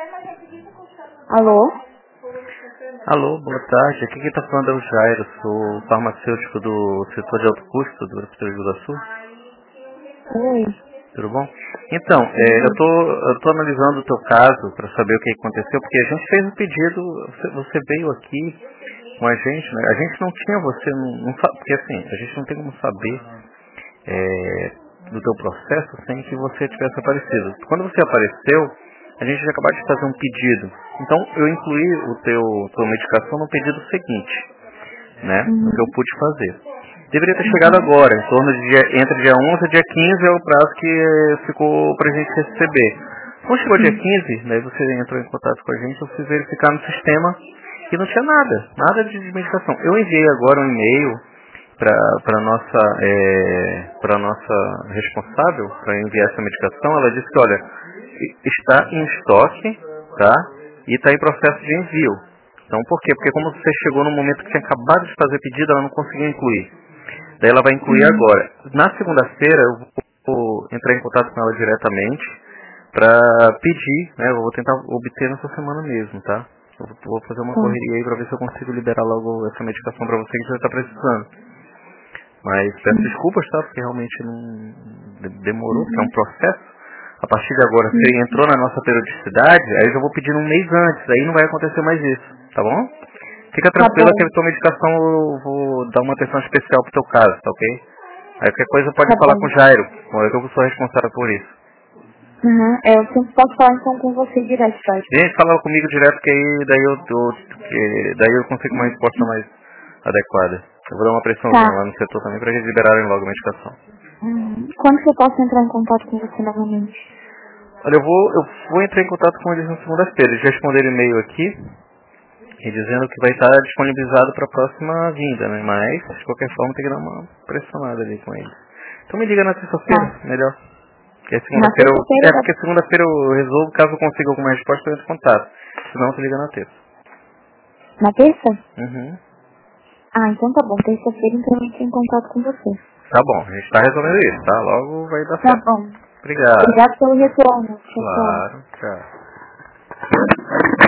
Alô? Alô, boa tarde. Aqui quem está falando é o Jairo, sou farmacêutico do setor de alto custo do Hospital do Sul. Oi. Tudo bom? Então, eu tô analisando o teu caso para saber o que aconteceu, porque a gente fez um pedido, você veio aqui com a gente, né? A gente não tinha você, não sabe, porque assim, a gente não tem como saber do teu processo sem que você tivesse aparecido. Quando você apareceu, a gente já acabou de fazer um pedido. Então, eu incluí tua medicação no pedido seguinte, né? O que eu pude fazer. Deveria ter chegado agora, em torno de entre dia 11 e dia 15 é o prazo que ficou pra gente receber. Quando chegou dia 15, daí você entrou em contato com a gente, eu fui verificar no sistema e não tinha nada de medicação. Eu enviei agora um e-mail para nossa responsável para enviar essa medicação. Ela disse que, olha, está em estoque, tá? E está em processo de envio. Então, por quê? Porque como você chegou no momento que tinha acabado de fazer pedido, ela não conseguiu incluir. Daí ela vai incluir agora. Na segunda-feira, eu vou entrar em contato com ela diretamente para pedir, né? Eu vou tentar obter nessa semana mesmo, tá? Eu vou fazer uma correria aí para ver se eu consigo liberar logo essa medicação para você que você está precisando. Mas peço desculpas, tá? Porque realmente não demorou, porque é um processo. A partir de agora, se entrou na nossa periodicidade, aí eu já vou pedir um mês antes, aí não vai acontecer mais isso, tá bom? Fica tranquila que a tua medicação eu vou dar uma atenção especial pro teu caso, tá ok? Aí qualquer coisa pode falar com o Jairo, que eu sou responsável por isso. Eu sempre posso falar então com você direto, Jorge. Vem falar comigo direto que aí daí eu consigo uma resposta mais adequada. Eu vou dar uma pressãozinha lá no setor também pra eles liberarem logo a medicação. Quando que eu posso entrar em contato com você novamente? Olha, eu vou entrar em contato com eles na segunda-feira. Eles responderam e-mail aqui e dizendo que vai estar disponibilizado para a próxima vinda, né? Mas, de qualquer forma, tem que dar uma pressionada ali com eles. Então me liga na terça-feira, melhor. Porque segunda-feira porque segunda-feira eu resolvo, caso eu consiga alguma resposta, eu entro em contato. Senão você liga na terça. Na terça? Uhum. Então tá bom. Terça-feira então eu entro em contato com você. Tá bom, a gente tá resolvendo isso, tá? Logo vai dar certo. Tá bom. Obrigado. Obrigado pelo retorno. Claro, tchau.